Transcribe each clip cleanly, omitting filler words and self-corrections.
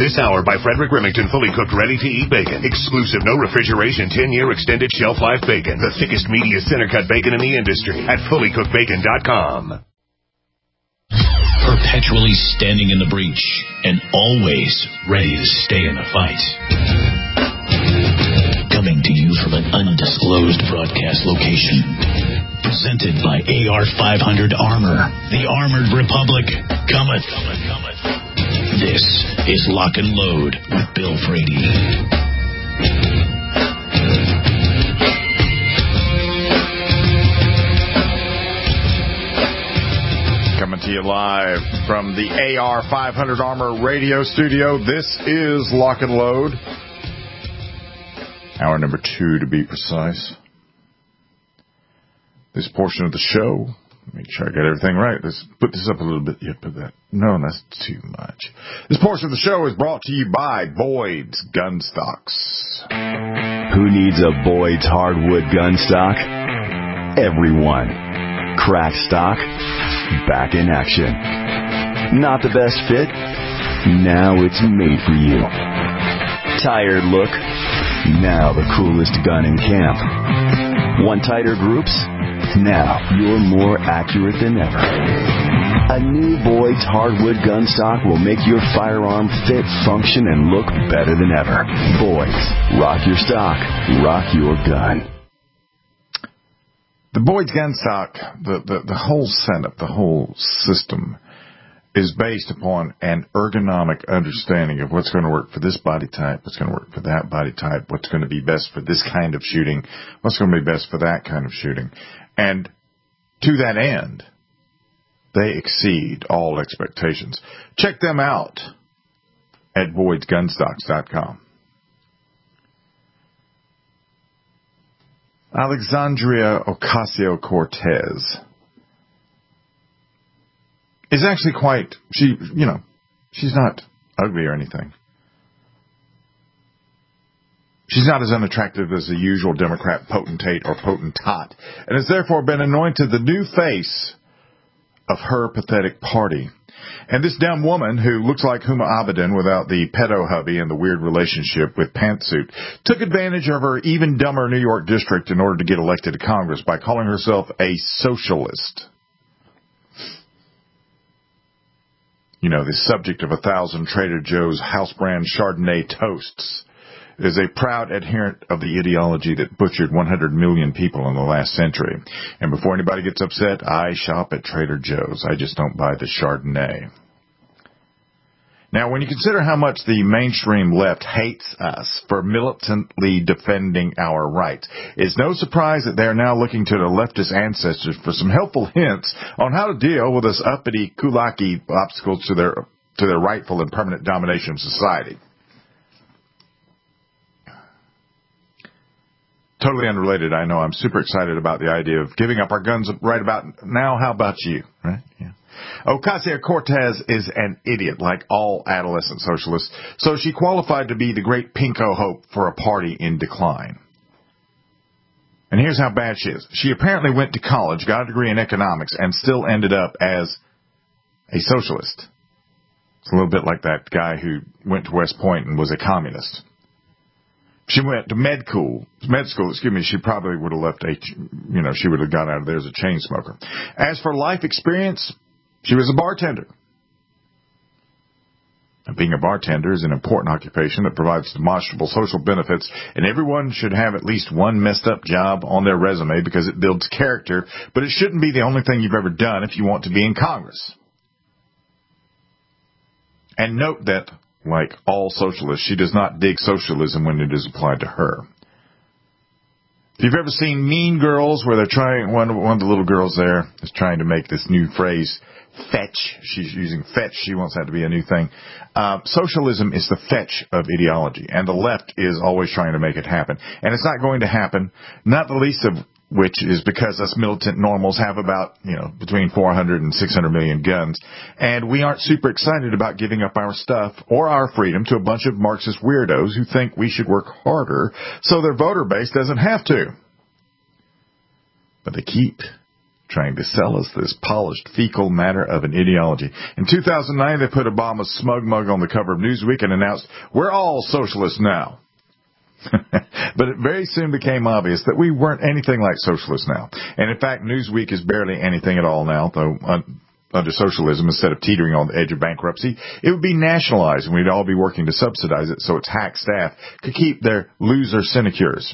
This hour by Frederick Remington, fully cooked, ready-to-eat bacon. Exclusive, no refrigeration, 10-year extended shelf life bacon. The thickest, meatiest center-cut bacon in the industry at fullycookedbacon.com. Perpetually standing in the breach and always ready to stay in the fight. Coming to you from an undisclosed broadcast location. Presented by AR-500 Armor. The Armored Republic cometh. This is Lock and Load with Bill Frady. Coming to you live from the AR-500 Armor radio studio. This is Lock and Load. Hour number 2 to be precise. This portion of the show, make sure I got everything right. Let's put this up a little bit. Yeah, put that. No, that's too much. This portion of the show is brought to you by Boyd's Gun Stocks. Who needs a Boyd's hardwood gun stock? Everyone. Crack stock, back in action. Not the best fit? Now it's made for you. Tired look? Now the coolest gun in camp. Want tighter groups? Now you're more accurate than ever. A new Boyd's hardwood gun stock will make your firearm fit, function, and look better than ever. Boyd's. Rock your stock. Rock your gun. The Boyd's gun stock, the whole setup, the whole system is based upon an ergonomic understanding of what's going to work for this body type, what's going to work for that body type, what's going to be best for this kind of shooting, what's going to be best for that kind of shooting. And to that end, they exceed all expectations. Check them out at Boyd'sGunstocks.com. Alexandria Ocasio-Cortez is actually quite, she's not ugly or anything. She's not as unattractive as the usual Democrat potentate or potentate, and has therefore been anointed the new face of her pathetic party. And this dumb woman, who looks like Huma Abedin without the pedo hubby and the weird relationship with Pantsuit, took advantage of her even dumber New York district in order to get elected to Congress by calling herself a socialist. You know, the subject of 1,000 Trader Joe's house brand Chardonnay toasts is a proud adherent of the ideology that butchered 100 million people in the last century. And before anybody gets upset, I shop at Trader Joe's. I just don't buy the Chardonnay. Now, when you consider how much the mainstream left hates us for militantly defending our rights, it's no surprise that they are now looking to their leftist ancestors for some helpful hints on how to deal with this uppity kulaki obstacles to their rightful and permanent domination of society. Totally unrelated, I know. I'm super excited about the idea of giving up our guns right about now. How about you? Right? Yeah. Ocasio-Cortez is an idiot, like all adolescent socialists, so she qualified to be the great pinko hope for a party in decline. And here's how bad she is. She apparently went to college, got a degree in economics, and still ended up as a socialist. It's a little bit like that guy who went to West Point and was a communist. She went to med school, she probably would have left she would have got out of there as a chain smoker. As for life experience, she was a bartender. And being a bartender is an important occupation that provides demonstrable social benefits, and everyone should have at least one messed up job on their resume because it builds character, but it shouldn't be the only thing you've ever done if you want to be in Congress. And note that, like all socialists, she does not dig socialism when it is applied to her. If you've ever seen Mean Girls, where they're trying, one of the little girls there is trying to make this new phrase, fetch. She's using fetch. She wants that to be a new thing. Socialism is the fetch of ideology, and the left is always trying to make it happen. And it's not going to happen, not the least of which is because us militant normals have about, between 400 and 600 million guns, and we aren't super excited about giving up our stuff or our freedom to a bunch of Marxist weirdos who think we should work harder so their voter base doesn't have to. But they keep trying to sell us this polished fecal matter of an ideology. In 2009, they put Obama's smug mug on the cover of Newsweek and announced, "We're all socialists now." But it very soon became obvious that we weren't anything like socialists now. And in fact, Newsweek is barely anything at all now, though under socialism, instead of teetering on the edge of bankruptcy, it would be nationalized and we'd all be working to subsidize it so its hack staff could keep their loser sinecures.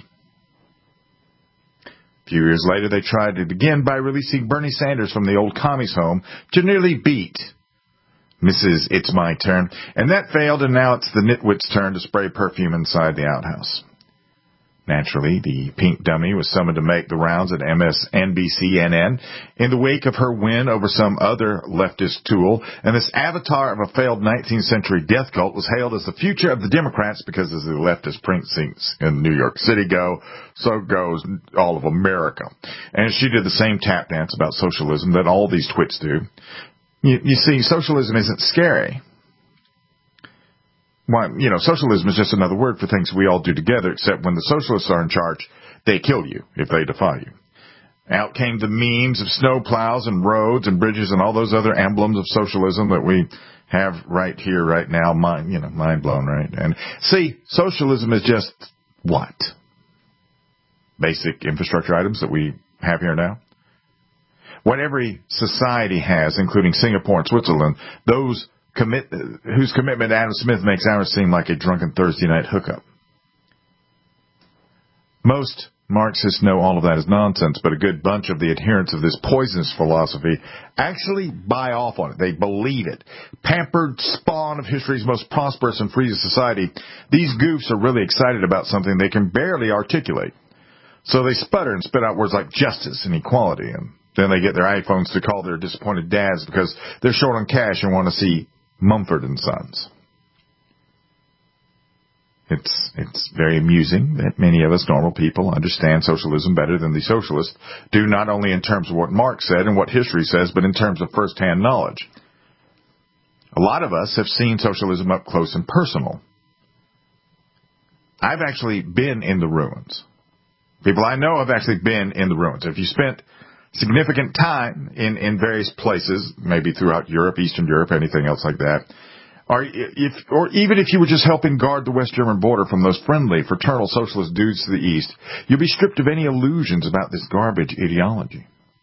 A few years later, they tried it again by releasing Bernie Sanders from the old commies home to nearly beat Mrs. It's My Turn, and that failed, and now it's the nitwit's turn to spray perfume inside the outhouse. Naturally, the pink dummy was summoned to make the rounds at MSNBC-NN in the wake of her win over some other leftist tool, and this avatar of a failed 19th century death cult was hailed as the future of the Democrats because as the leftist precincts in New York City go, so goes all of America. And she did the same tap dance about socialism that all these twits do. You see, socialism isn't scary. Why, socialism is just another word for things we all do together, except when the socialists are in charge, they kill you if they defy you. Out came the memes of snowplows and roads and bridges and all those other emblems of socialism that we have right here, right now. Mind blown, right? And see, socialism is just what? Basic infrastructure items that we have here now? What every society has, including Singapore and Switzerland, whose commitment Adam Smith makes ours seem like a drunken Thursday night hookup. Most Marxists know all of that is nonsense, but a good bunch of the adherents of this poisonous philosophy actually buy off on it. They believe it. Pampered spawn of history's most prosperous and free society, these goofs are really excited about something they can barely articulate. So they sputter and spit out words like justice and equality, and then they get their iPhones to call their disappointed dads because they're short on cash and want to see Mumford and Sons. It's very amusing that many of us normal people understand socialism better than the socialists do, not only in terms of what Marx said and what history says, but in terms of first-hand knowledge. A lot of us have seen socialism up close and personal. I've actually been in the ruins. People I know have actually been in the ruins. If you spent significant time in various places, maybe throughout Europe, Eastern Europe, anything else like that, or even if you were just helping guard the West German border from those friendly, fraternal socialist dudes to the east, you'll be stripped of any illusions about this garbage ideology.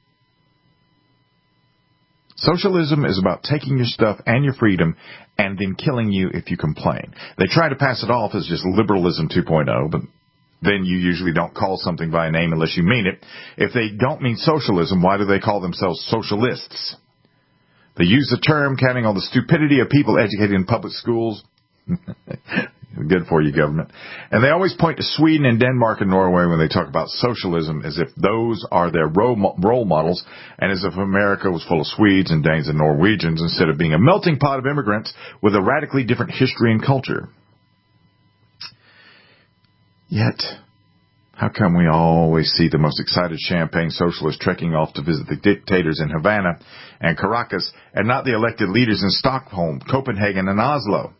Socialism is about taking your stuff and your freedom and then killing you if you complain. They try to pass it off as just liberalism 2.0, but then you usually don't call something by a name unless you mean it. If they don't mean socialism, why do they call themselves socialists? They use the term counting on the stupidity of people educated in public schools. Good for you, government. And they always point to Sweden and Denmark and Norway when they talk about socialism as if those are their role models and as if America was full of Swedes and Danes and Norwegians instead of being a melting pot of immigrants with a radically different history and culture. Yet, how come we always see the most excited champagne socialists trekking off to visit the dictators in Havana and Caracas and not the elected leaders in Stockholm, Copenhagen, and Oslo?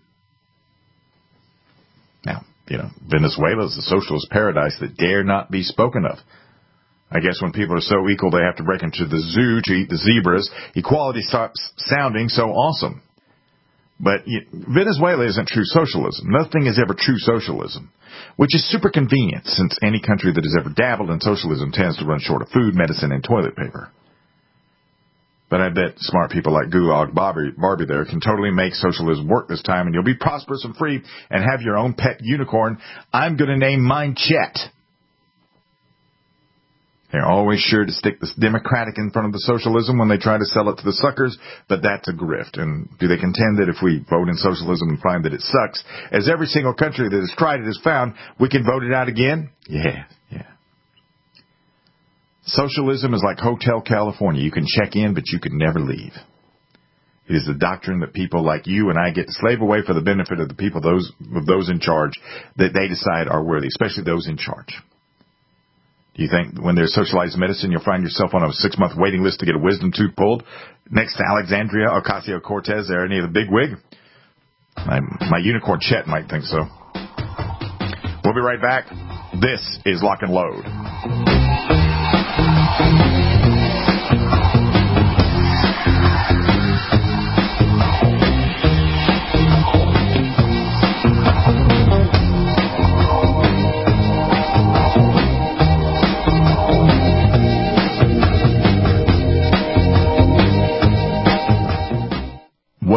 Now, Venezuela is a socialist paradise that dare not be spoken of. I guess when people are so equal they have to break into the zoo to eat the zebras, equality stops sounding so awesome. But Venezuela isn't true socialism. Nothing is ever true socialism, which is super convenient since any country that has ever dabbled in socialism tends to run short of food, medicine, and toilet paper. But I bet smart people like Gulag Barbie there can totally make socialism work this time, and you'll be prosperous and free and have your own pet unicorn. I'm going to name mine Chet. They're always sure to stick this democratic in front of the socialism when they try to sell it to the suckers, but that's a grift. And do they contend that if we vote in socialism and find that it sucks, as every single country that has tried it has found, we can vote it out again? Yeah. Socialism is like Hotel California. You can check in, but you can never leave. It is the doctrine that people like you and I get to slave away for the benefit of the people, those in charge, that they decide are worthy, especially those in charge. Do you think when there's socialized medicine, you'll find yourself on a 6-month waiting list to get a wisdom tooth pulled next to Alexandria Ocasio-Cortez or any of the bigwig? My unicorn Chet might think so. We'll be right back. This is Lock and Load.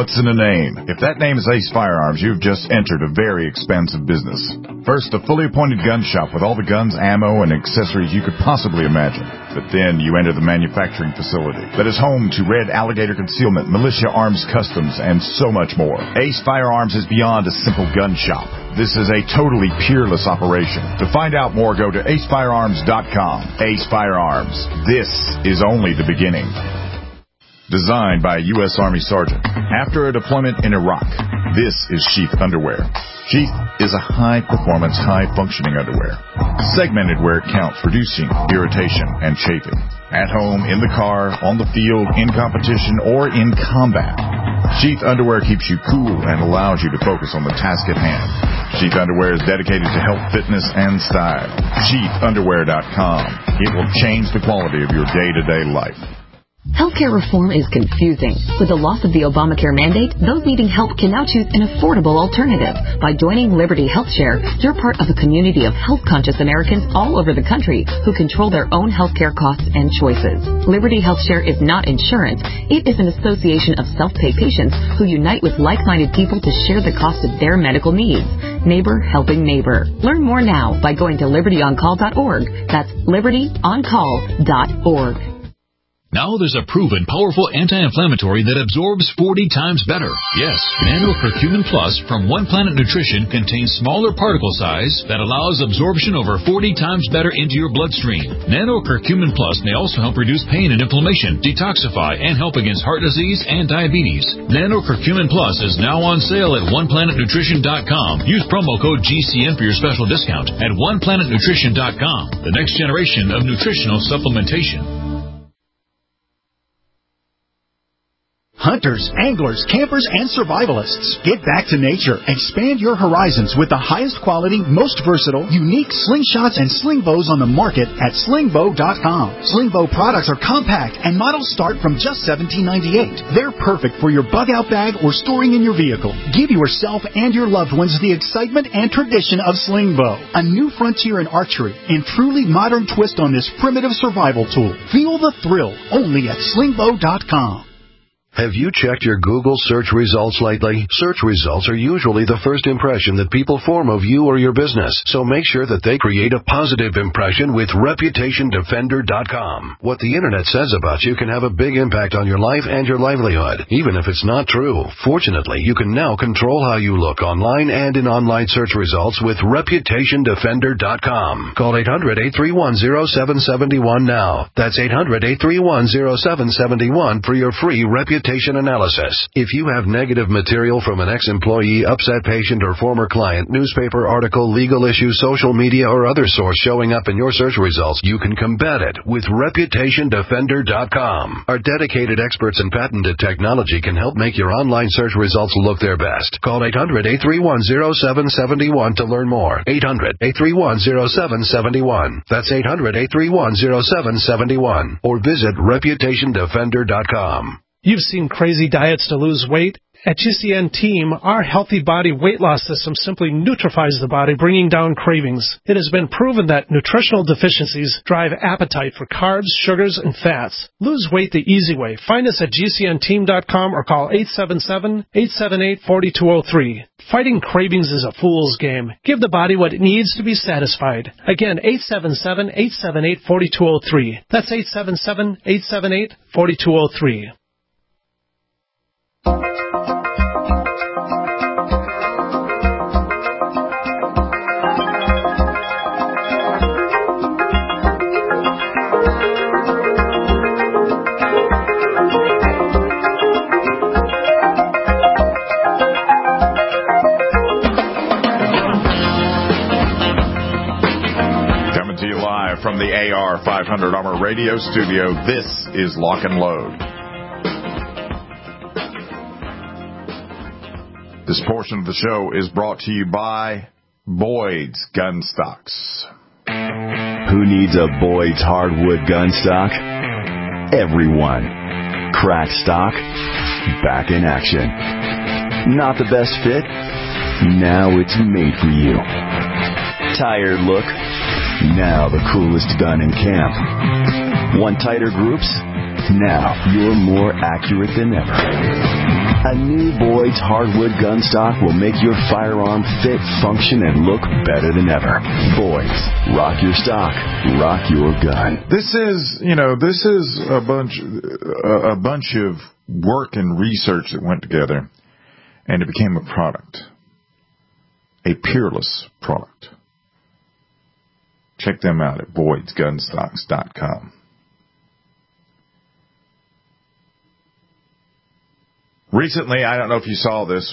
What's in a name? If that name is Ace Firearms, you've just entered a very expansive business. First, a fully appointed gun shop with all the guns, ammo, and accessories you could possibly imagine. But then you enter the manufacturing facility that is home to Red Alligator Concealment, Militia Arms Customs, and so much more. Ace Firearms is beyond a simple gun shop. This is a totally peerless operation. To find out more, go to acefirearms.com. Ace Firearms. This is only the beginning. Designed by a U.S. Army Sergeant. After a deployment in Iraq, this is Sheath Underwear. Sheath is a high-performance, high-functioning underwear. Segmented where it counts, reducing irritation and chafing. At home, in the car, on the field, in competition, or in combat. Sheath Underwear keeps you cool and allows you to focus on the task at hand. Sheath Underwear is dedicated to health, fitness, and style. SheathUnderwear.com. It will change the quality of your day-to-day life. Healthcare reform is confusing. With the loss of the Obamacare mandate, those needing help can now choose an affordable alternative. By joining Liberty HealthShare, you're part of a community of health-conscious Americans all over the country who control their own healthcare costs and choices. Liberty HealthShare is not insurance. It is an association of self-pay patients who unite with like-minded people to share the cost of their medical needs. Neighbor helping neighbor. Learn more now by going to libertyoncall.org. That's libertyoncall.org. Now there's a proven, powerful anti-inflammatory that absorbs 40 times better. Yes, Nano Curcumin Plus from One Planet Nutrition contains smaller particle size that allows absorption over 40 times better into your bloodstream. Nano Curcumin Plus may also help reduce pain and inflammation, detoxify, and help against heart disease and diabetes. Nano Curcumin Plus is now on sale at OnePlanetNutrition.com. Use promo code GCN for your special discount at OnePlanetNutrition.com. The next generation of nutritional supplementation. Hunters, anglers, campers, and survivalists. Get back to nature. Expand your horizons with the highest quality, most versatile, unique slingshots and sling bows on the market at slingbow.com. Slingbow products are compact and models start from just $17.98. They're perfect for your bug-out bag or storing in your vehicle. Give yourself and your loved ones the excitement and tradition of Slingbow, a new frontier in archery and truly modern twist on this primitive survival tool. Feel the thrill only at slingbow.com. Have you checked your Google search results lately? Search results are usually the first impression that people form of you or your business, so make sure that they create a positive impression with ReputationDefender.com. What the Internet says about you can have a big impact on your life and your livelihood, even if it's not true. Fortunately, you can now control how you look online and in online search results with ReputationDefender.com. Call 800-831-0771 now. That's 800-831-0771 for your free reputation analysis. If you have negative material from an ex-employee, upset patient, or former client, newspaper article, legal issue, social media, or other source showing up in your search results, you can combat it with ReputationDefender.com. Our dedicated experts in patented technology can help make your online search results look their best. Call 800-831-0771 to learn more. 800-831-0771. That's 800-831-0771. Or visit ReputationDefender.com. You've seen crazy diets to lose weight. At GCN Team, our Healthy Body Weight Loss System simply neutralizes the body, bringing down cravings. It has been proven that nutritional deficiencies drive appetite for carbs, sugars, and fats. Lose weight the easy way. Find us at GCNteam.com or call 877-878-4203. Fighting cravings is a fool's game. Give the body what it needs to be satisfied. Again, 877-878-4203. That's 877-878-4203. From the AR 500 Armor Radio Studio, this is Lock and Load. This portion of the show is brought to you by Boyd's Gun Stocks. Who needs a Boyd's hardwood gun stock? Everyone. Crack stock, back in action. Not the best fit? Now it's made for you. Tired look? Now the coolest gun in camp. Want tighter groups? Now you're more accurate than ever. A new Boyd's Hardwood gun stock will make your firearm fit, function, and look better than ever. Boyd's, rock your stock, rock your gun. This is a bunch of work and research that went together, and it became a product, a peerless product. Check them out at Boyd'sGunstocks.com. Recently, I don't know if you saw this,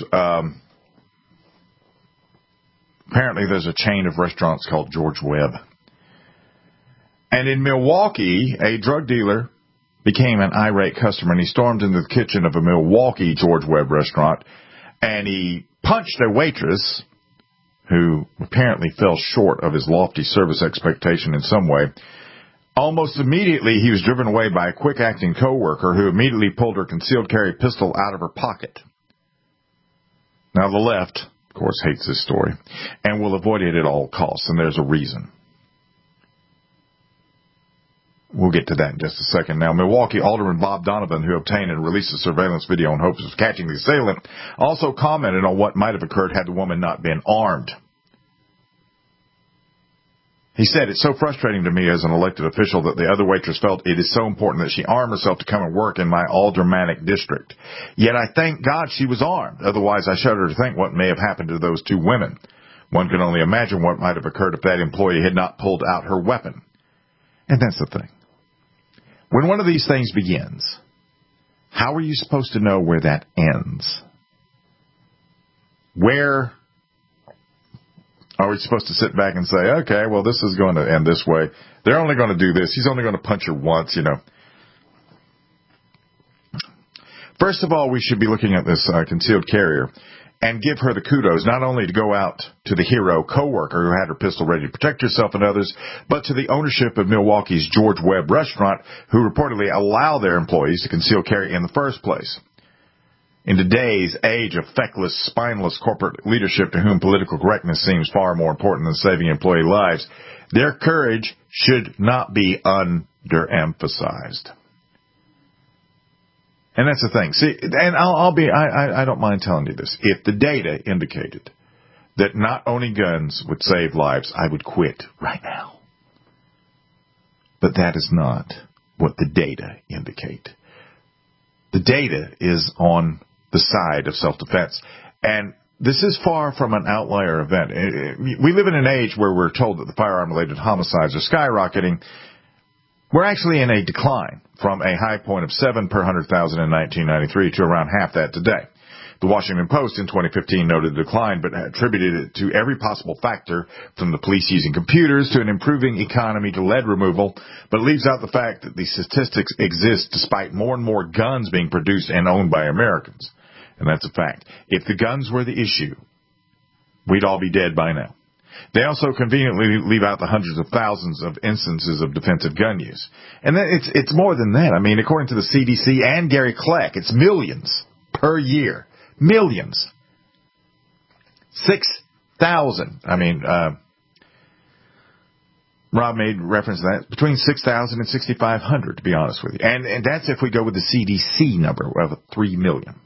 apparently there's a chain of restaurants called George Webb. And in Milwaukee, a drug dealer became an irate customer, and he stormed into the kitchen of a Milwaukee George Webb restaurant, and he punched a waitress who apparently fell short of his lofty service expectation in some way. Almost immediately, he was driven away by a quick-acting coworker who immediately pulled her concealed carry pistol out of her pocket. Now, the left, of course, hates this story and will avoid it at all costs, and there's a reason. We'll get to that in just a second. Now, Milwaukee Alderman Bob Donovan, who obtained and released a surveillance video in hopes of catching the assailant, also commented on what might have occurred had the woman not been armed. He said, "It's so frustrating to me as an elected official that the other waitress felt it is so important that she arm herself to come and work in my aldermanic district. Yet I thank God she was armed. Otherwise, I shudder to think what may have happened to those two women. One can only imagine what might have occurred if that employee had not pulled out her weapon." And that's the thing. When one of these things begins, how are you supposed to know where that ends? Where are we supposed to sit back and say, okay, well, this is going to end this way. They're only going to do this. He's only going to punch her once, First of all, we should be looking at this concealed carrier and give her the kudos, not only to go out to the hero coworker who had her pistol ready to protect herself and others, but to the ownership of Milwaukee's George Webb restaurant, who reportedly allow their employees to conceal carry in the first place. In today's age of feckless, spineless corporate leadership to whom political correctness seems far more important than saving employee lives, their courage should not be underemphasized. And that's the thing. See, and I don't mind telling you this. If the data indicated that not only guns would save lives, I would quit right now. But that is not what the data indicate. The data is on the side of self-defense. And this is far from an outlier event. We live in an age where we're told that the firearm-related homicides are skyrocketing. We're actually in a decline from a high point of 7 per 100,000 in 1993 to around half that today. The Washington Post in 2015 noted the decline, but attributed it to every possible factor, from the police using computers to an improving economy to lead removal, but leaves out the fact that the statistics exist despite more and more guns being produced and owned by Americans. And that's a fact. If the guns were the issue, we'd all be dead by now. They also conveniently leave out the hundreds of thousands of instances of defensive gun use. And it's more than that. I mean, according to the CDC and Gary Kleck, it's millions per year. Millions. 6,000. I mean, Rob made reference to that. Between 6,000 and 6,500, to be honest with you. And that's if we go with the CDC number of 3 million.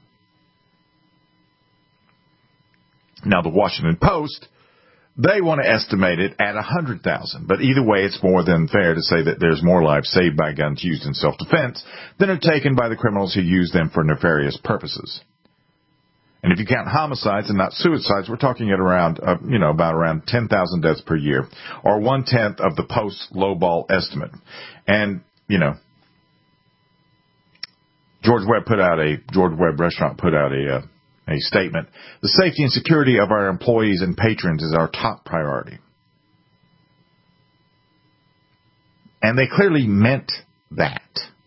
Now, the Washington Post, they want to estimate it at 100,000. But either way, it's more than fair to say that there's more lives saved by guns used in self-defense than are taken by the criminals who use them for nefarious purposes. And if you count homicides and not suicides, we're talking at around, about around 10,000 deaths per year, or 1/10 of the Post lowball estimate. And, George Webb restaurant put out a statement. The safety and security of our employees and patrons is our top priority. And they clearly meant that.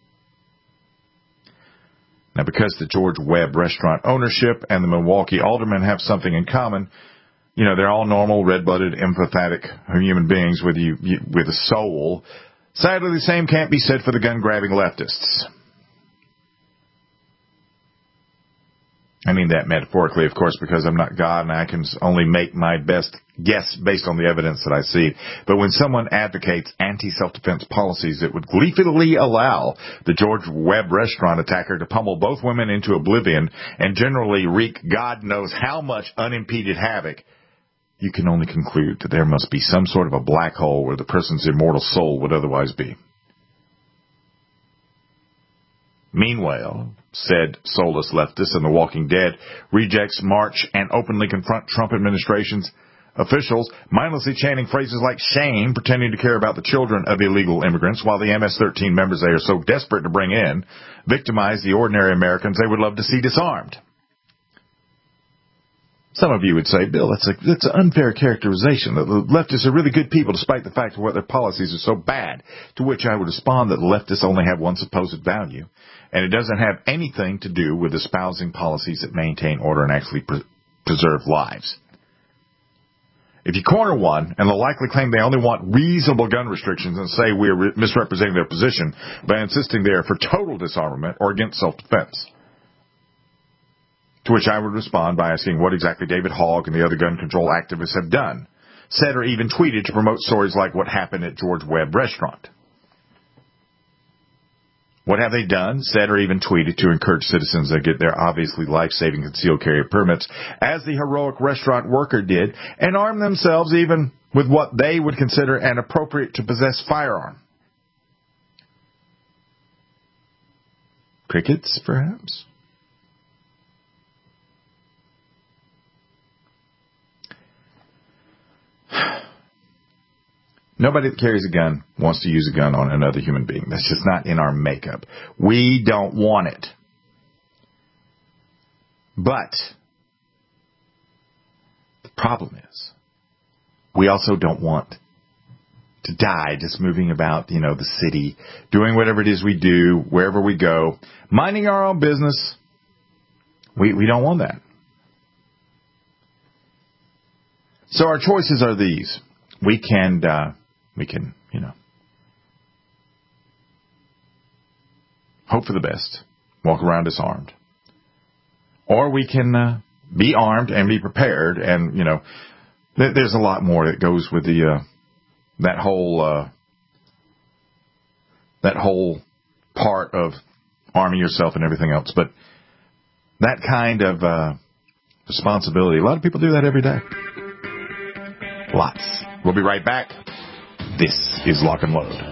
Now, because the George Webb restaurant ownership and the Milwaukee aldermen have something in common, they're all normal, red-blooded, empathetic human beings with a soul. Sadly, the same can't be said for the gun-grabbing leftists. I mean that metaphorically, of course, because I'm not God and I can only make my best guess based on the evidence that I see. But when someone advocates anti-self-defense policies that would gleefully allow the George Webb restaurant attacker to pummel both women into oblivion and generally wreak God knows how much unimpeded havoc, you can only conclude that there must be some sort of a black hole where the person's immortal soul would otherwise be. Meanwhile, said soulless leftists in The Walking Dead, rejects march and openly confront Trump administration's officials, mindlessly chanting phrases like shame, pretending to care about the children of illegal immigrants, while the MS-13 members they are so desperate to bring in victimize the ordinary Americans they would love to see disarmed. Some of you would say, Bill, that's an unfair characterization. The leftists are really good people despite the fact that their policies are so bad. To which I would respond that the leftists only have one supposed value, and it doesn't have anything to do with espousing policies that maintain order and actually preserve lives. If you corner one, and they'll likely claim they only want reasonable gun restrictions and say we are misrepresenting their position by insisting they are for total disarmament or against self-defense. To which I would respond by asking what exactly David Hogg and the other gun control activists have done, said or even tweeted to promote stories like what happened at George Webb restaurant. What have they done, said, or even tweeted to encourage citizens to get their obviously life-saving concealed carry permits, as the heroic restaurant worker did, and arm themselves even with what they would consider an appropriate to possess firearm? Crickets, perhaps? Nobody that carries a gun wants to use a gun on another human being. That's just not in our makeup. We don't want it. But the problem is, we also don't want to die just moving about, the city, doing whatever it is we do, wherever we go, minding our own business. We don't want that. So our choices are these. We can, hope for the best, walk around disarmed. Or we can be armed and be prepared, and, there's a lot more that goes with that whole part of arming yourself and everything else. But that kind of responsibility, a lot of people do that every day. Lots. We'll be right back. This is Lock and Load.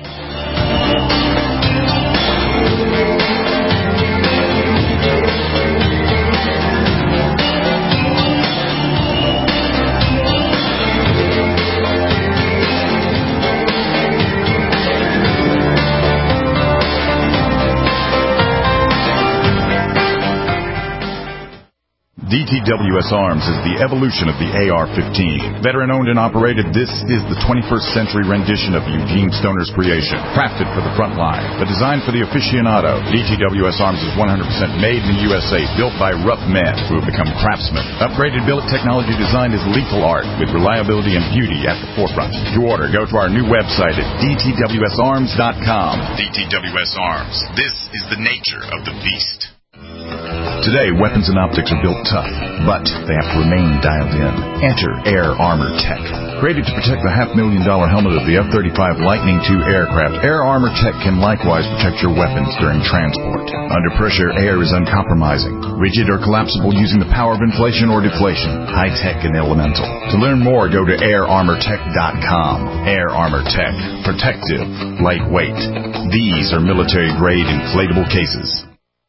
DTWS Arms is the evolution of the AR-15. Veteran-owned and operated, this is the 21st century rendition of Eugene Stoner's creation. Crafted for the front line, but designed for the aficionado, DTWS Arms is 100% made in the USA, built by rough men who have become craftsmen. Upgraded billet technology design is lethal art, with reliability and beauty at the forefront. To order, go to our new website at dtwsarms.com. DTWS Arms. This is the nature of the beast. Today, weapons and optics are built tough, but they have to remain dialed in. Enter Air Armor Tech. Created to protect the $500,000 helmet of the F-35 Lightning II aircraft, Air Armor Tech can likewise protect your weapons during transport. Under pressure, air is uncompromising, rigid or collapsible using the power of inflation or deflation, high-tech and elemental. To learn more, go to airarmortech.com. Air Armor Tech. Protective. Lightweight. These are military-grade inflatable cases.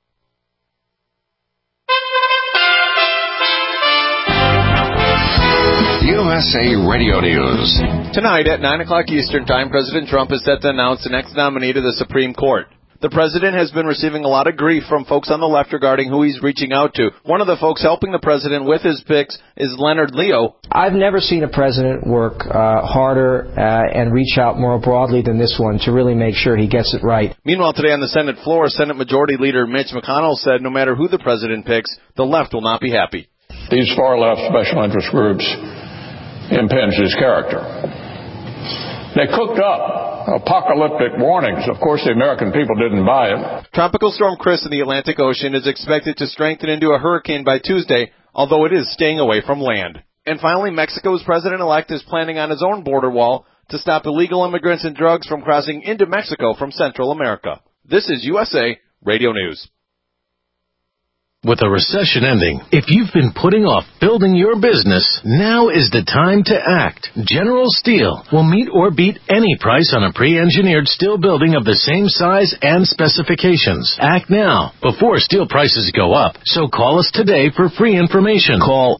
USA Radio News. Tonight at 9 o'clock Eastern Time, President Trump is set to announce the next nominee to the Supreme Court. The president has been receiving a lot of grief from folks on the left regarding who he's reaching out to. One of the folks helping the president with his picks is Leonard Leo. I've never seen a president work harder and reach out more broadly than this one to really make sure he gets it right. Meanwhile, today on the Senate floor, Senate Majority Leader Mitch McConnell said no matter who the president picks, the left will not be happy. These far-left special interest groups impinge his character. They cooked up apocalyptic warnings. Of course, the American people didn't buy it. Tropical Storm Chris in the Atlantic Ocean is expected to strengthen into a hurricane by Tuesday, although it is staying away from land. And finally, Mexico's president-elect is planning on his own border wall to stop illegal immigrants and drugs from crossing into Mexico from Central America. This is USA Radio News. With a recession ending, if you've been putting off building your business, now is the time to act. General Steel will meet or beat any price on a pre-engineered steel building of the same size and specifications. Act now, before steel prices go up. So call us today for free information. Call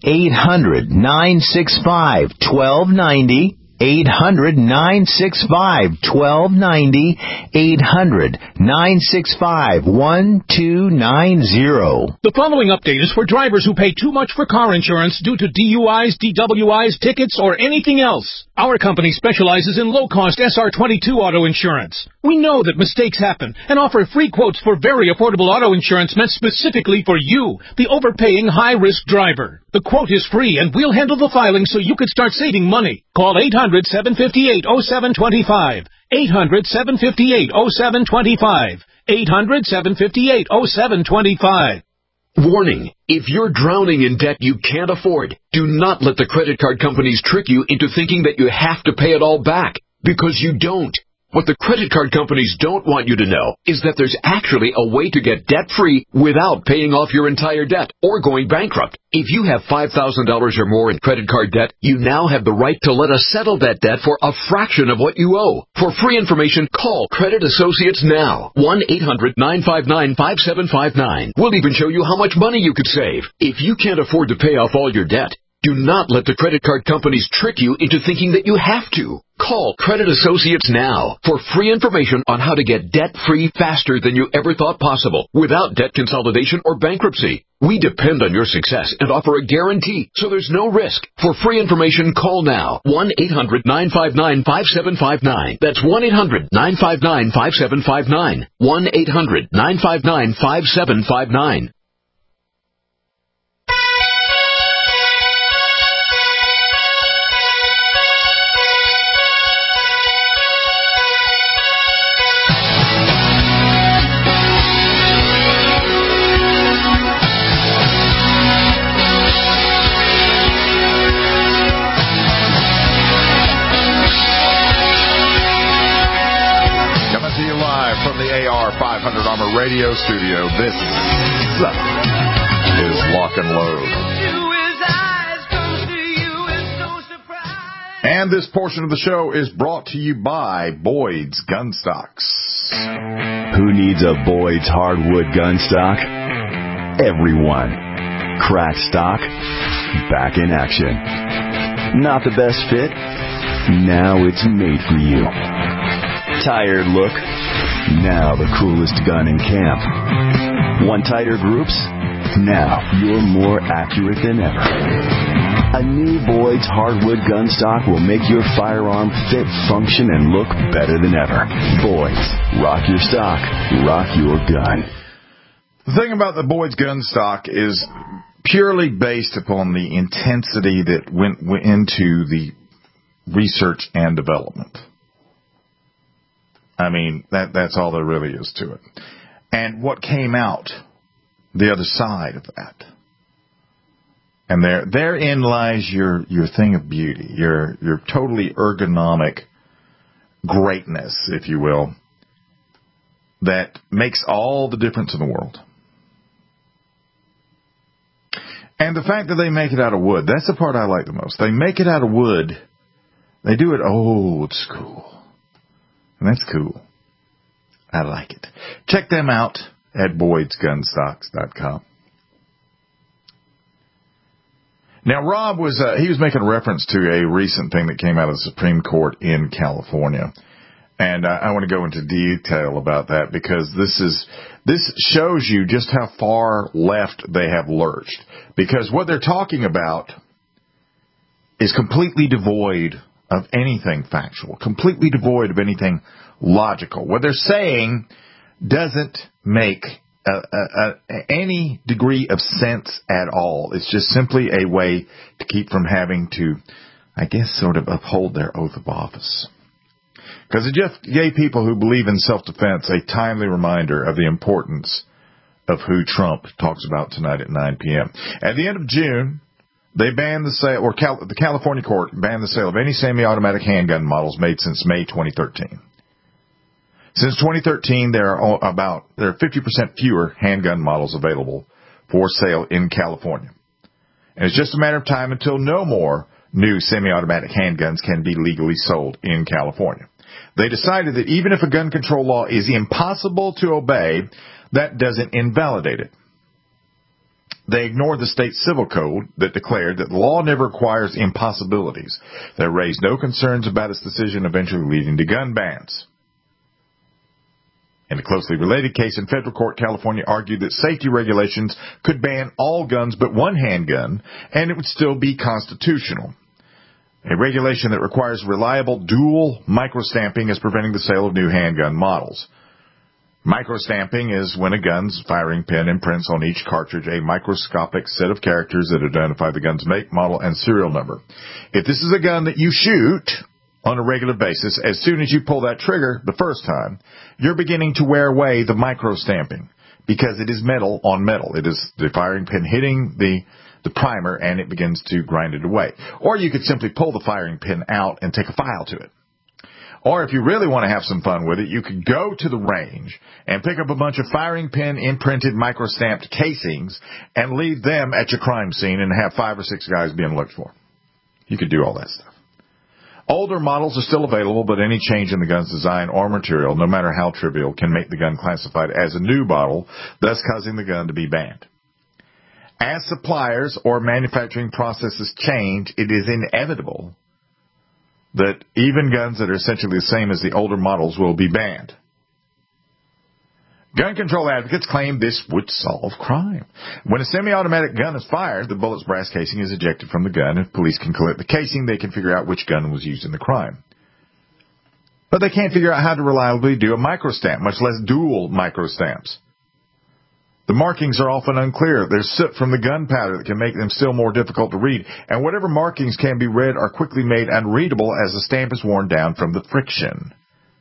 800-965-1290. 800-965-1290, 800-965-1290. The following update is for drivers who pay too much for car insurance due to DUIs, DWIs, tickets, or anything else. Our company specializes in low-cost SR22 auto insurance. We know that mistakes happen and offer free quotes for very affordable auto insurance meant specifically for you, the overpaying high-risk driver. The quote is free, and we'll handle the filing so you can start saving money. Call 800-758-0725. 800-758-0725. 800-758-0725. Warning, if you're drowning in debt you can't afford, do not let the credit card companies trick you into thinking that you have to pay it all back, because you don't. What the credit card companies don't want you to know is that there's actually a way to get debt-free without paying off your entire debt or going bankrupt. If you have $5,000 or more in credit card debt, you now have the right to let us settle that debt for a fraction of what you owe. For free information, call Credit Associates now. 1-800-959-5759. We'll even show you how much money you could save. If you can't afford to pay off all your debt, do not let the credit card companies trick you into thinking that you have to. Call Credit Associates now for free information on how to get debt-free faster than you ever thought possible without debt consolidation or bankruptcy. We depend on your success and offer a guarantee, so there's no risk. For free information, call now. 1-800-959-5759. That's 1-800-959-5759. 1-800-959-5759. From the AR 500 Armor Radio Studio, this is Lock and Load. And this portion of the show is brought to you by Boyd's Gun Stocks. Who needs a Boyd's hardwood gun stock? Everyone. Crack stock, back in action. Not the best fit? Now it's made for you. Tired look? Now the coolest gun in camp. Want tighter groups? Now you're more accurate than ever. A new Boyd's hardwood gun stock will make your firearm fit, function, and look better than ever. Boyd's. Rock your stock. Rock your gun. The thing about the Boyd's gun stock is purely based upon the intensity that went into the research and development. I mean, that's all there really is to it. And what came out the other side of that. And therein lies your thing of beauty, your totally ergonomic greatness, if you will, that makes all the difference in the world. And the fact that they make it out of wood, that's the part I like the most. They make it out of wood. They do it old school. And that's cool. I like it. Check them out at Boyd'sGunstocks.com. Now, Rob was making reference to a recent thing that came out of the Supreme Court in California. And I want to go into detail about that because this shows you just how far left they have lurched. Because what they're talking about is completely devoid of anything factual, completely devoid of anything logical. What they're saying doesn't make any degree of sense at all. It's just simply a way to keep from having to, I guess, sort of uphold their oath of office. Because it just gave people who believe in self-defense a timely reminder of the importance of who Trump talks about tonight at 9 p.m. At the end of June, they banned the sale, or the California court banned the sale of any semi-automatic handgun models made since May 2013. Since 2013, there are 50% fewer handgun models available for sale in California. And it's just a matter of time until no more new semi-automatic handguns can be legally sold in California. They decided that even if a gun control law is impossible to obey, that doesn't invalidate it. They ignored the state civil code that declared that the law never requires impossibilities. They raised no concerns about its decision eventually leading to gun bans. In a closely related case in federal court, California argued that safety regulations could ban all guns but one handgun, and it would still be constitutional. A regulation that requires reliable dual microstamping is preventing the sale of new handgun models. Microstamping is when a gun's firing pin imprints on each cartridge a microscopic set of characters that identify the gun's make, model, and serial number. If this is a gun that you shoot on a regular basis, as soon as you pull that trigger the first time, you're beginning to wear away the microstamping because it is metal on metal. It is the firing pin hitting the primer, and it begins to grind it away. Or you could simply pull the firing pin out and take a file to it. Or if you really want to have some fun with it, you could go to the range and pick up a bunch of firing pin imprinted microstamped casings and leave them at your crime scene and have 5 or 6 guys being looked for. You could do all that stuff. Older models are still available, but any change in the gun's design or material, no matter how trivial, can make the gun classified as a new model, thus causing the gun to be banned. As suppliers or manufacturing processes change, it is inevitable that even guns that are essentially the same as the older models will be banned. Gun control advocates claim this would solve crime. When a semi-automatic gun is fired, the bullet's brass casing is ejected from the gun. If police can collect the casing, they can figure out which gun was used in the crime. But they can't figure out how to reliably do a microstamp, much less dual microstamps. The markings are often unclear. There's soot from the gunpowder that can make them still more difficult to read, and whatever markings can be read are quickly made unreadable as the stamp is worn down from the friction.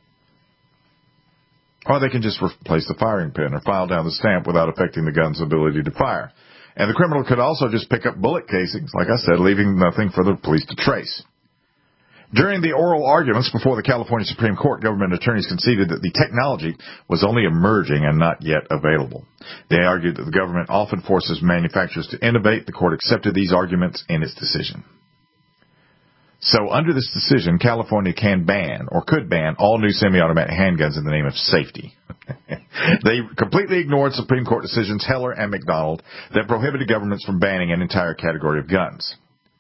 Or they can just replace the firing pin or file down the stamp without affecting the gun's ability to fire. And the criminal could also just pick up bullet casings, like I said, leaving nothing for the police to trace. During the oral arguments before the California Supreme Court, government attorneys conceded that the technology was only emerging and not yet available. They argued that the government often forces manufacturers to innovate. The court accepted these arguments in its decision. So under this decision, California can ban or could ban all new semi-automatic handguns in the name of safety. They completely ignored Supreme Court decisions Heller and McDonald that prohibited governments from banning an entire category of guns.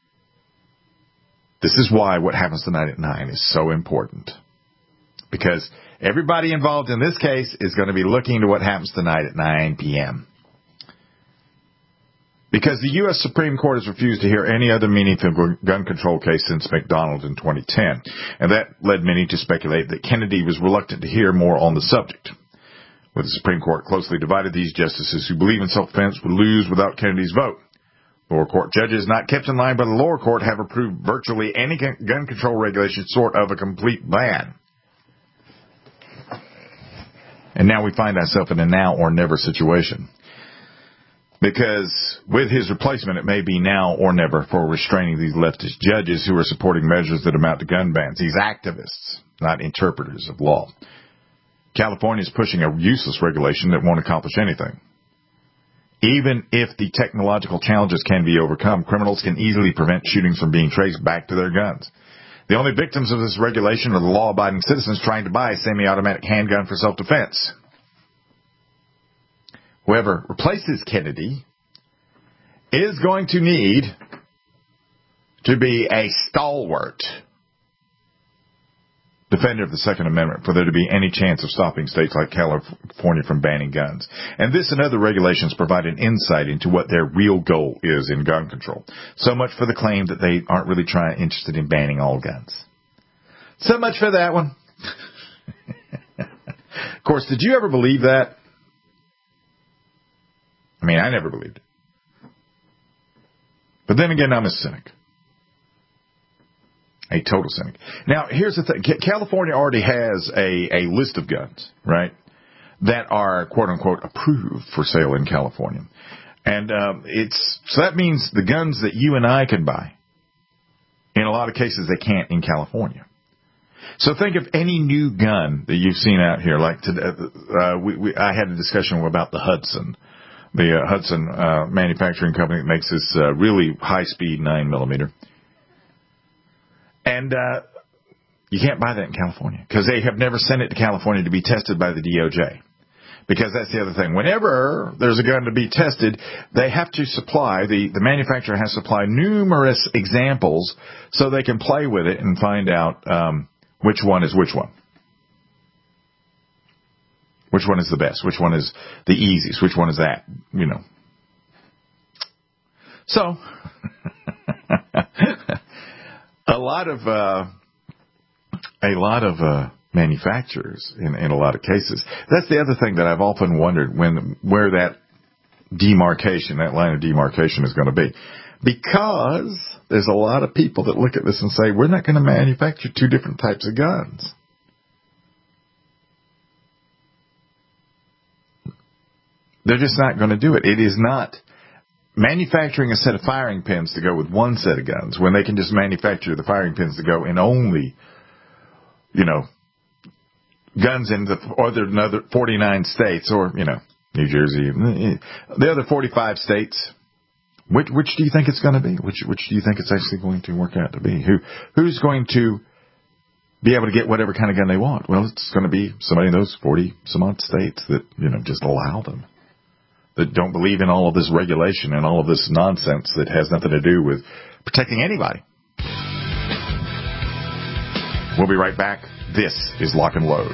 This is why what happens tonight at 9 is so important. Because everybody involved in this case is going to be looking to what happens tonight at 9 p.m. Because the U.S. Supreme Court has refused to hear any other meaningful gun control case since McDonald in 2010. And that led many to speculate that Kennedy was reluctant to hear more on the subject. With the Supreme Court closely divided, these justices who believe in self-defense would lose without Kennedy's vote. Lower court judges not kept in line by the lower court have approved virtually any gun control regulation short of a complete ban. And now we find ourselves in a now or never situation. Because with his replacement, it may be now or never for restraining these leftist judges who are supporting measures that amount to gun bans. These activists, not interpreters of law. California is pushing a useless regulation that won't accomplish anything. Even if the technological challenges can be overcome, criminals can easily prevent shootings from being traced back to their guns. The only victims of this regulation are the law-abiding citizens trying to buy a semi-automatic handgun for self-defense. Whoever replaces Kennedy is going to need to be a stalwart defender of the Second Amendment for there to be any chance of stopping states like California from banning guns. And this and other regulations provide an insight into what their real goal is in gun control. So much for the claim that they aren't really interested in banning all guns. So much for that one. Of course, did you ever believe that? I mean, I never believed it. But then again, I'm a cynic. A total cynic. Now, here's the thing. California already has a list of guns, right, that are, quote-unquote, approved for sale in California. And so that means the guns that you and I can buy, in a lot of cases, they can't in California. So think of any new gun that you've seen out here. Like today, I had a discussion about the Hudson. The Hudson manufacturing company that makes this really high-speed 9mm. And you can't buy that in California because they have never sent it to California to be tested by the DOJ. Because that's the other thing. Whenever there's a gun to be tested, they have to supply, the manufacturer has to supply numerous examples so they can play with it and find out which one is which one. Which one is the best? Which one is the easiest? Which one is that? You know. So, a lot of manufacturers in a lot of cases. That's the other thing that I've often wondered where that line of demarcation is going to be. Because there's a lot of people that look at this and say, we're not going to manufacture two different types of guns. They're just not going to do it. It is not manufacturing a set of firing pins to go with one set of guns when they can just manufacture the firing pins to go in only, guns in the other 49 states or, New Jersey, the other 45 states. Which do you think it's going to be? Which do you think it's actually going to work out to be? Who's going to be able to get whatever kind of gun they want? Well, it's going to be somebody in those 40-some-odd states that, just allow them. That don't believe in all of this regulation and all of this nonsense that has nothing to do with protecting anybody. We'll be right back. This is Lock and Load.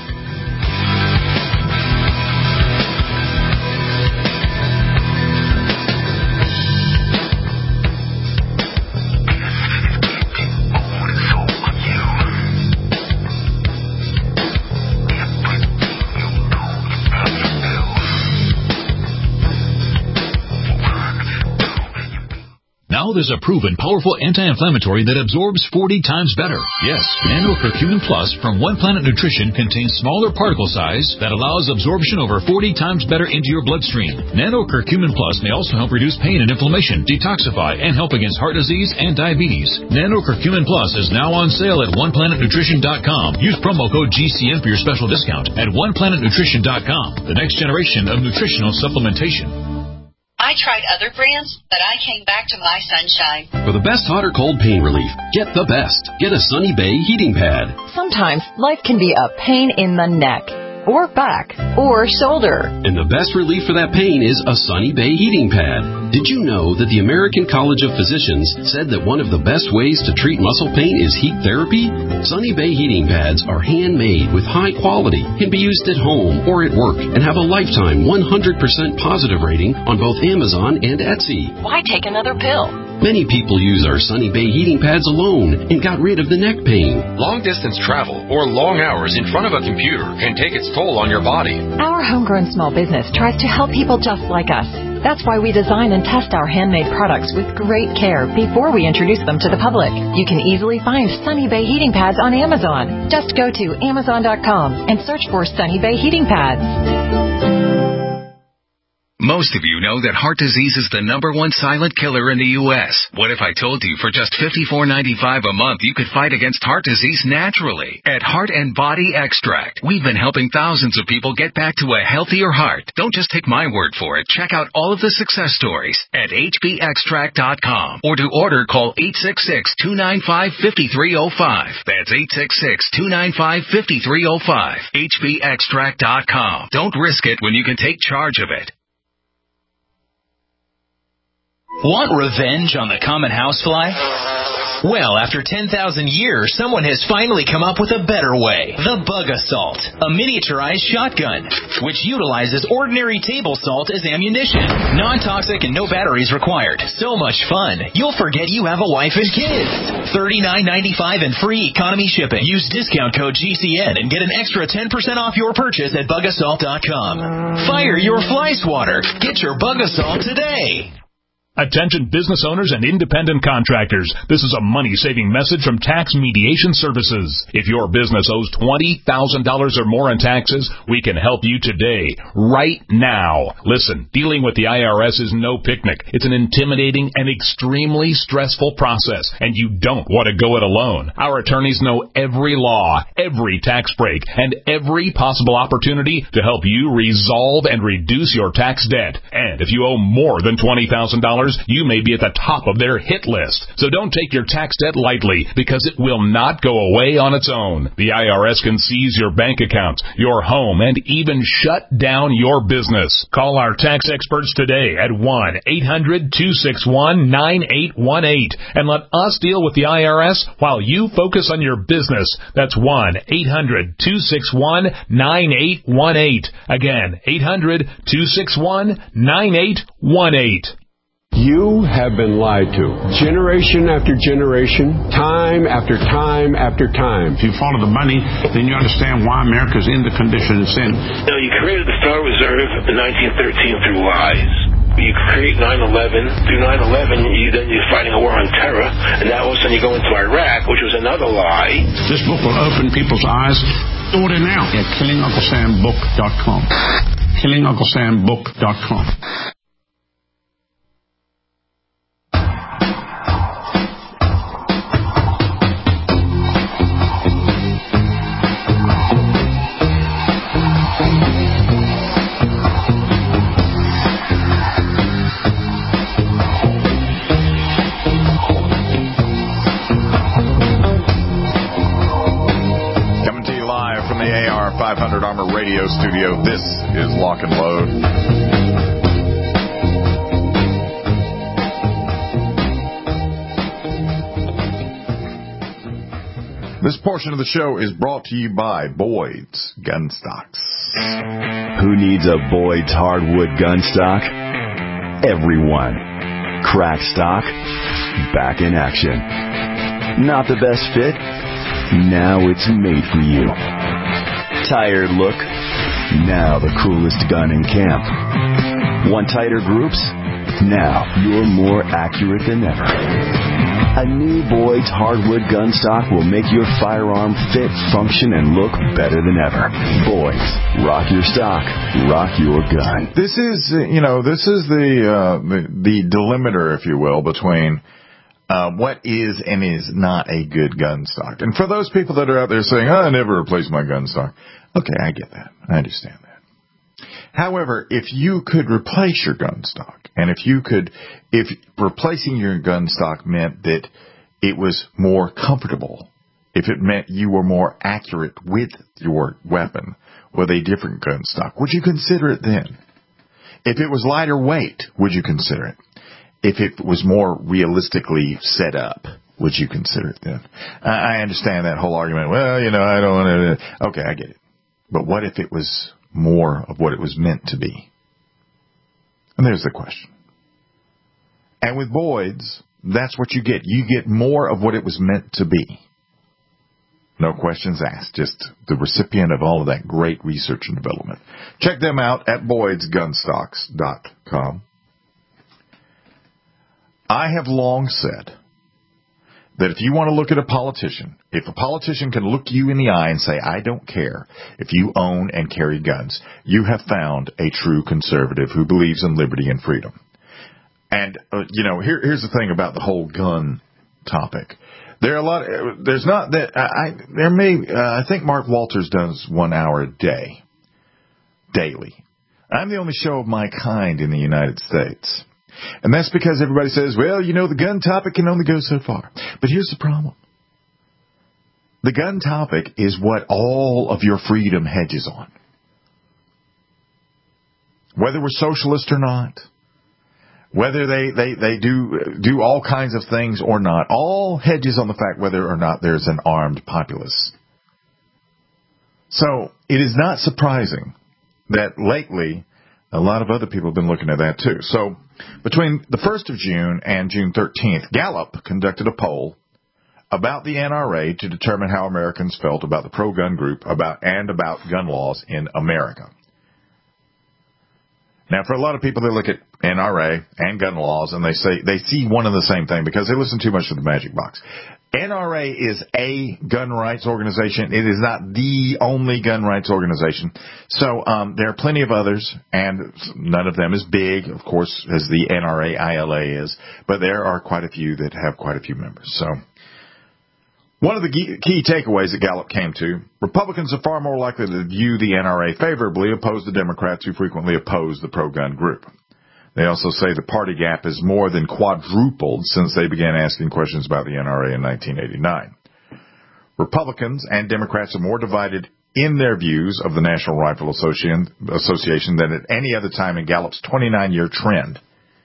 There's a proven, powerful anti-inflammatory that absorbs 40 times better. Yes, Nano-Curcumin Plus from One Planet Nutrition contains smaller particle size that allows absorption over 40 times better into your bloodstream. Nano-Curcumin Plus may also help reduce pain and inflammation, detoxify, and help against heart disease and diabetes. Nano-Curcumin Plus is now on sale at OnePlanetNutrition.com. Use promo code GCN for your special discount at OnePlanetNutrition.com. The next generation of nutritional supplementation. I tried other brands, but I came back to my Sunshine. For the best hot or cold pain relief, get the best. Get a Sunny Bay heating pad. Sometimes life can be a pain in the neck, or back, or shoulder. And the best relief for that pain is a Sunny Bay heating pad. Did you know that the American College of Physicians said that one of the best ways to treat muscle pain is heat therapy? Sunny Bay heating pads are handmade with high quality, can be used at home or at work, and have a lifetime 100% positive rating on both Amazon and Etsy. Why take another pill? Many people use our Sunny Bay heating pads alone and got rid of the neck pain. Long-distance travel or long hours in front of a computer can take its toll on your body. Our homegrown small business tries to help people just like us. That's why we design and test our handmade products with great care before we introduce them to the public. You can easily find Sunny Bay heating pads on Amazon. Just go to Amazon.com and search for Sunny Bay heating pads. Most of you know that heart disease is the #1 silent killer in the U.S. What if I told you for just $54.95 a month you could fight against heart disease naturally? At Heart and Body Extract, we've been helping thousands of people get back to a healthier heart. Don't just take my word for it. Check out all of the success stories at hbextract.com. Or to order, call 866-295-5305. That's 866-295-5305. hbextract.com. Don't risk it when you can take charge of it. Want revenge on the common housefly? Well, after 10,000 years, someone has finally come up with a better way. The Bug Assault, a miniaturized shotgun, which utilizes ordinary table salt as ammunition. Non-toxic and no batteries required. So much fun, you'll forget you have a wife and kids. $39.95 and free economy shipping. Use discount code GCN and get an extra 10% off your purchase at bugassault.com. Fire your fly swatter. Get your Bug Assault today. Attention business owners and independent contractors. This is a money-saving message from Tax Mediation Services. If your business owes $20,000 or more in taxes, we can help you today, right now. Listen, dealing with the IRS is no picnic. It's an intimidating and extremely stressful process, and you don't want to go it alone. Our attorneys know every law, every tax break, and every possible opportunity to help you resolve and reduce your tax debt. And if you owe more than $20,000, you may be at the top of their hit list. So don't take your tax debt lightly, because it will not go away on its own. The IRS can seize your bank accounts, your home, and even shut down your business. Call our tax experts today at 1-800-261-9818 and let us deal with the IRS while you focus on your business. That's 1-800-261-9818. Again, 800-261-9818. You have been lied to. Generation after generation, time after time after time. If you follow the money, then you understand why America's in the condition it's in. Now, you created the Federal Reserve in 1913 through lies. You create 9/11. Through 9/11, you're fighting a war on terror, and now all of a sudden you go into Iraq, which was another lie. This book will open people's eyes. Order now at KillingUncleSamBook.com. KillingUncleSamBook.com. AR 500 Armor Radio Studio. This is Lock and Load. This portion of the show is brought to you by Boyd's Gun Stocks. Who needs a Boyd's hardwood gun stock? Everyone. Crack stock, back in action. Not the best fit? Now it's made for you. Tired look? Now the coolest gun in camp. Want tighter groups? Now you're more accurate than ever. A new Boyd's hardwood gun stock will make your firearm fit, function, and look better than ever. Boyd's, rock your stock, rock your gun. This is, the delimiter, if you will, between what is and is not a good gun stock. And for those people that are out there saying, I never replace my gun stock. Okay, I get that. I understand that. However, if you could replace your gun stock, and if replacing your gun stock meant that it was more comfortable, if it meant you were more accurate with your weapon with a different gun stock, would you consider it then? If it was lighter weight, would you consider it? If it was more realistically set up, would you consider it then? I understand that whole argument. Well, I don't want to. Okay, I get it. But what if it was more of what it was meant to be? And there's the question. And with Boyd's, that's what you get. You get more of what it was meant to be. No questions asked. Just the recipient of all of that great research and development. Check them out at BoydsGunstocks.com. I have long said that if you want to look at a politician, if a politician can look you in the eye and say, I don't care if you own and carry guns, you have found a true conservative who believes in liberty and freedom. And, here's the thing about the whole gun topic. I think Mark Walters does 1 hour a day, daily. I'm the only show of my kind in the United States. And that's because everybody says, well, the gun topic can only go so far. But here's the problem. The gun topic is what all of your freedom hedges on. Whether we're socialist or not, whether they do all kinds of things or not, all hedges on the fact whether or not there's an armed populace. So it is not surprising that lately a lot of other people have been looking at that too. So between the 1st of June and June 13th, Gallup conducted a poll about the NRA to determine how Americans felt about the pro-gun group and about gun laws in America. Now, for a lot of people, they look at NRA and gun laws and they see one and the same thing because they listen too much to the magic box. NRA is a gun rights organization. It is not the only gun rights organization. So there are plenty of others, and none of them is big, of course, as the NRA-ILA is, but there are quite a few that have quite a few members. So one of the key takeaways that Gallup came to, Republicans are far more likely to view the NRA favorably opposed to Democrats who frequently oppose the pro-gun group. They also say the party gap has more than quadrupled since they began asking questions about the NRA in 1989. Republicans and Democrats are more divided in their views of the National Rifle Association than at any other time in Gallup's 29-year trend.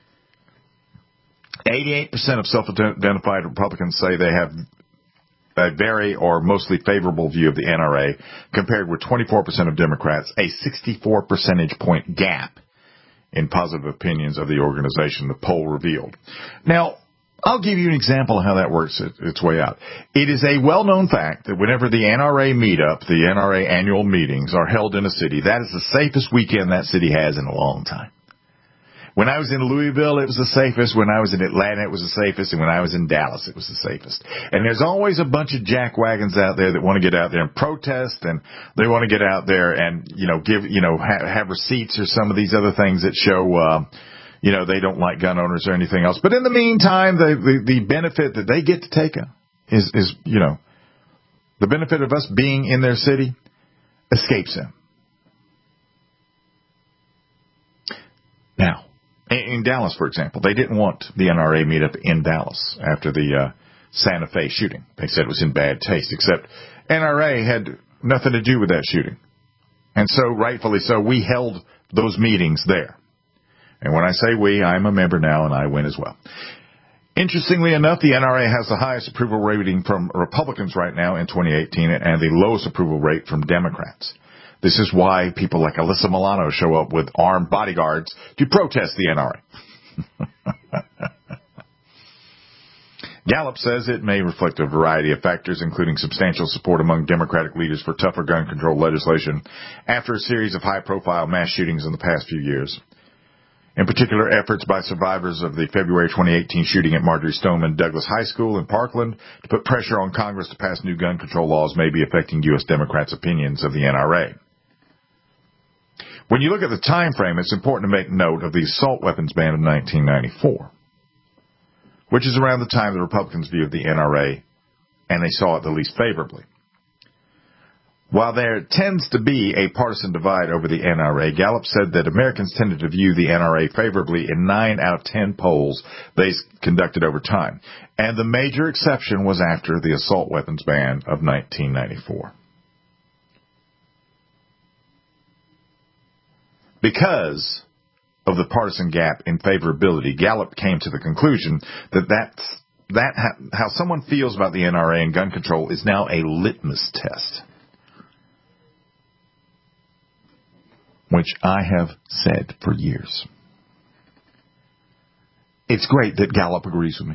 88% of self-identified Republicans say they have a very or mostly favorable view of the NRA, compared with 24% of Democrats, a 64 percentage point gap in positive opinions of the organization, the poll revealed. Now, I'll give you an example of how that works its way out. It is a well-known fact that whenever the NRA meetup, the NRA annual meetings, are held in a city, that is the safest weekend that city has in a long time. When I was in Louisville, it was the safest. When I was in Atlanta, it was the safest. And when I was in Dallas, it was the safest. And there's always a bunch of jackwagons out there that want to get out there and protest, and they want to get out there and, have receipts or some of these other things that show, they don't like gun owners or anything else. But in the meantime, the benefit that they get to take is the benefit of us being in their city escapes them. Now, in Dallas, for example, they didn't want the NRA meetup in Dallas after the Santa Fe shooting. They said it was in bad taste, except NRA had nothing to do with that shooting. And so, rightfully so, we held those meetings there. And when I say we, I'm a member now, and I win as well. Interestingly enough, the NRA has the highest approval rating from Republicans right now in 2018 and the lowest approval rate from Democrats. This is why people like Alyssa Milano show up with armed bodyguards to protest the NRA. Gallup says it may reflect a variety of factors, including substantial support among Democratic leaders for tougher gun control legislation after a series of high-profile mass shootings in the past few years. In particular, efforts by survivors of the February 2018 shooting at Marjory Stoneman Douglas High School in Parkland to put pressure on Congress to pass new gun control laws may be affecting U.S. Democrats' opinions of the NRA. When you look at the time frame, it's important to make note of the assault weapons ban of 1994, which is around the time the Republicans viewed the NRA, and they saw it the least favorably. While there tends to be a partisan divide over the NRA, Gallup said that Americans tended to view the NRA favorably in 9 out of 10 polls they conducted over time, and the major exception was after the assault weapons ban of 1994. Because of the partisan gap in favorability, Gallup came to the conclusion that how someone feels about the NRA and gun control is now a litmus test, which I have said for years. It's great that Gallup agrees with me.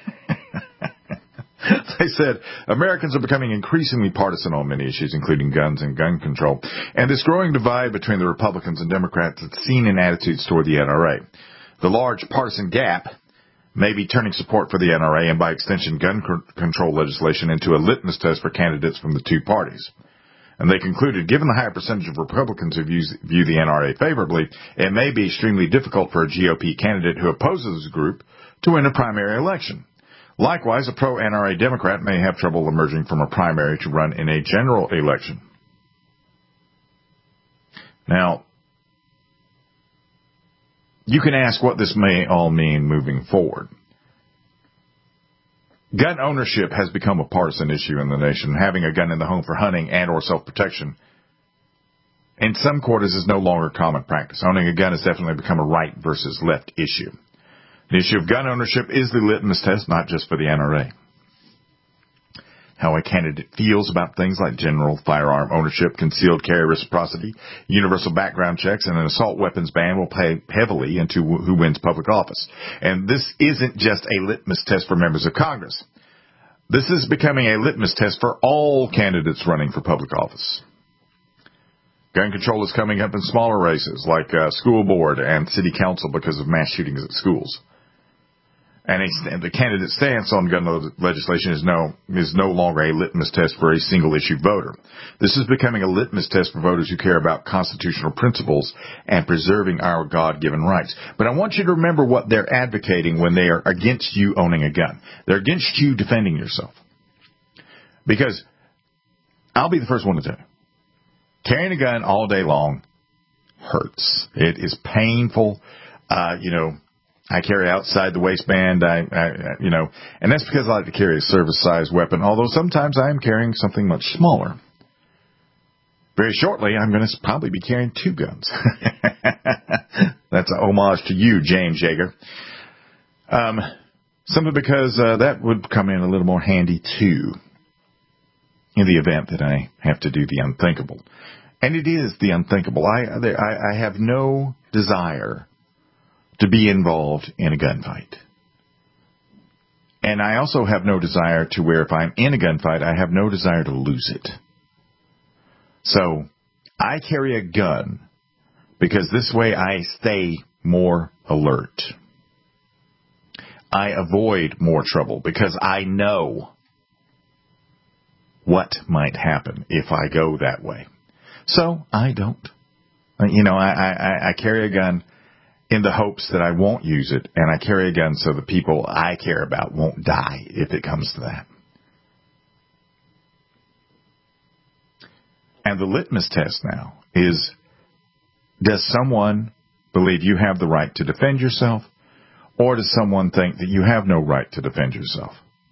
They said Americans are becoming increasingly partisan on many issues, including guns and gun control, and this growing divide between the Republicans and Democrats is seen in attitudes toward the NRA. The large partisan gap may be turning support for the NRA and, by extension, gun control legislation into a litmus test for candidates from the two parties. And they concluded, given the higher percentage of Republicans who view the NRA favorably, it may be extremely difficult for a GOP candidate who opposes the group to win a primary election. Likewise, a pro-NRA Democrat may have trouble emerging from a primary to run in a general election. Now, you can ask what this may all mean moving forward. Gun ownership has become a partisan issue in the nation. Having a gun in the home for hunting and or self-protection in some quarters is no longer common practice. Owning a gun has definitely become a right versus left issue. The issue of gun ownership is the litmus test, not just for the NRA. How a candidate feels about things like general firearm ownership, concealed carry reciprocity, universal background checks, and an assault weapons ban will play heavily into who wins public office. And this isn't just a litmus test for members of Congress. This is becoming a litmus test for all candidates running for public office. Gun control is coming up in smaller races like school board and city council because of mass shootings at schools. And the candidate's stance on gun legislation is no longer a litmus test for a single-issue voter. This is becoming a litmus test for voters who care about constitutional principles and preserving our God-given rights. But I want you to remember what they're advocating when they are against you owning a gun. They're against you defending yourself. Because I'll be the first one to tell you, carrying a gun all day long hurts. It is painful. I carry outside the waistband, and that's because I like to carry a service-sized weapon, although sometimes I am carrying something much smaller. Very shortly, I'm going to probably be carrying 2 guns. That's an homage to you, James Yeager. Simply because that would come in a little more handy, too, in the event that I have to do the unthinkable. And it is the unthinkable. I have no desire to be involved in a gunfight. And I also have no desire to where if I'm in a gunfight, I have no desire to lose it. So I carry a gun because this way I stay more alert. I avoid more trouble because I know what might happen if I go that way. So I don't. I carry a gun in the hopes that I won't use it, and I carry a gun so the people I care about won't die if it comes to that. And the litmus test now is, does someone believe you have the right to defend yourself, or does someone think that you have no right to defend yourself?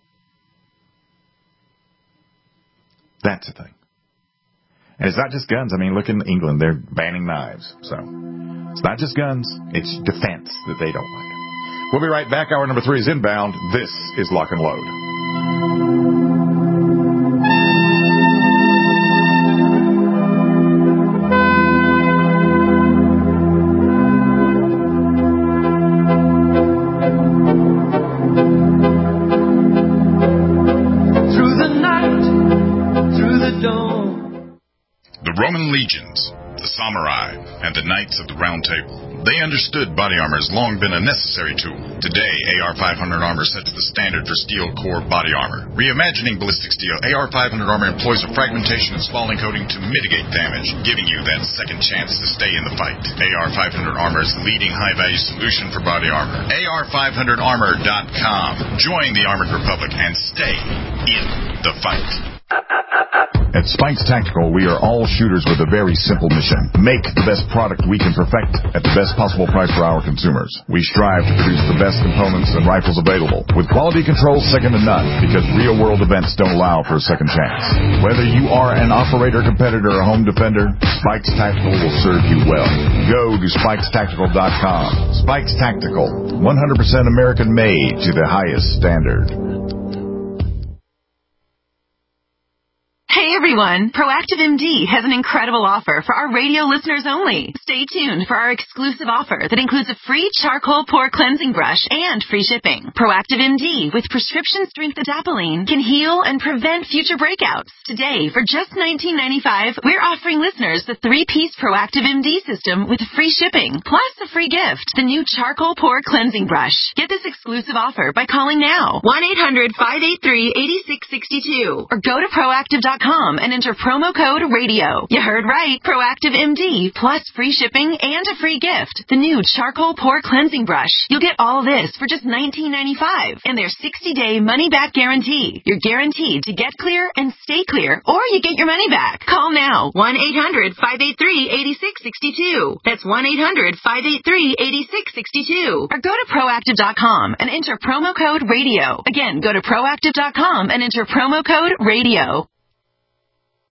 That's the thing. And it's not just guns. I mean, look in England, they're banning knives, so it's not just guns, it's defense that they don't like. We'll be right back. Hour number 3 is inbound. This is Lock and Load. Through the night, through the dawn. The Roman legions, the samurai, and the knights of the Round Table. They understood body armor has long been a necessary tool. Today, AR-500 armor sets the standard for steel core body armor. Reimagining ballistic steel, AR-500 armor employs a fragmentation and spalling coating to mitigate damage, giving you that second chance to stay in the fight. AR-500 armor is the leading high-value solution for body armor. AR500armor.com. Join the Armored Republic and stay in the fight. At Spikes Tactical, we are all shooters with a very simple mission. Make the best product we can perfect at the best possible price for our consumers. We strive to produce the best components and rifles available, with quality control second to none, because real-world events don't allow for a second chance. Whether you are an operator, competitor, or home defender, Spikes Tactical will serve you well. Go to SpikesTactical.com. Spikes Tactical, 100% American-made to the highest standard. Hey everyone, Proactive MD has an incredible offer for our radio listeners only. Stay tuned for our exclusive offer that includes a free charcoal pore cleansing brush and free shipping. Proactive MD with prescription strength adapalene can heal and prevent future breakouts. Today, for just $19.95, we're offering listeners the 3-piece Proactive MD system with free shipping, plus a free gift, the new charcoal pore cleansing brush. Get this exclusive offer by calling now, 1-800-583-8662, or go to Proactive.com and enter promo code RADIO. You heard right. Proactive MD plus free shipping and a free gift. The new charcoal pore cleansing brush. You'll get all this for just $19.95 and their 60-day money-back guarantee. You're guaranteed to get clear and stay clear, or you get your money back. Call now. 1-800-583-8662. That's 1-800-583-8662. Or go to Proactive.com and enter promo code RADIO. Again, go to Proactive.com and enter promo code RADIO.